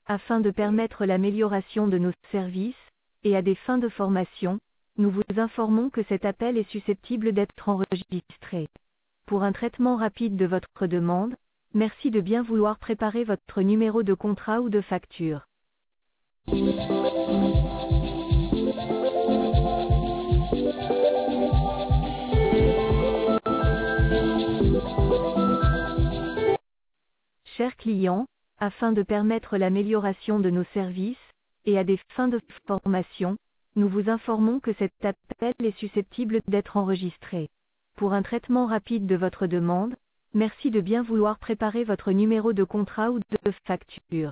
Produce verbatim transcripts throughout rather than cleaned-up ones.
afin de permettre l'amélioration de nos services, et à des fins de formation, nous vous informons que cet appel est susceptible d'être enregistré. Pour un traitement rapide de votre demande, merci de bien vouloir préparer votre numéro de contrat ou de facture. Chers clients, afin de permettre l'amélioration de nos services, et à des fins de formation, nous vous informons que cet appel est susceptible d'être enregistré. Pour un traitement rapide de votre demande, merci de bien vouloir préparer votre numéro de contrat ou de facture.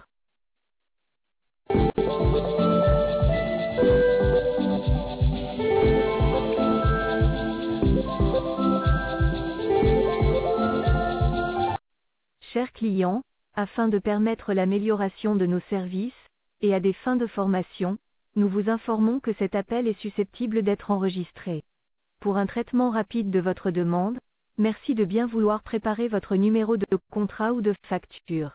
Chers clients, afin de permettre l'amélioration de nos services, et à des fins de formation, nous vous informons que cet appel est susceptible d'être enregistré. Pour un traitement rapide de votre demande, merci de bien vouloir préparer votre numéro de contrat ou de facture.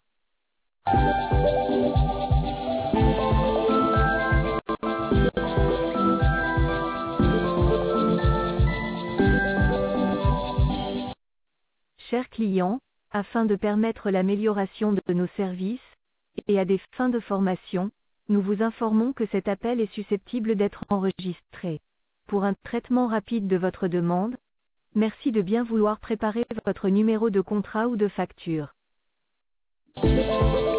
Chers clients, afin de permettre l'amélioration de nos services, et à des fins de formation, nous vous informons que cet appel est susceptible d'être enregistré. Pour un traitement rapide de votre demande, merci de bien vouloir préparer votre numéro de contrat ou de facture.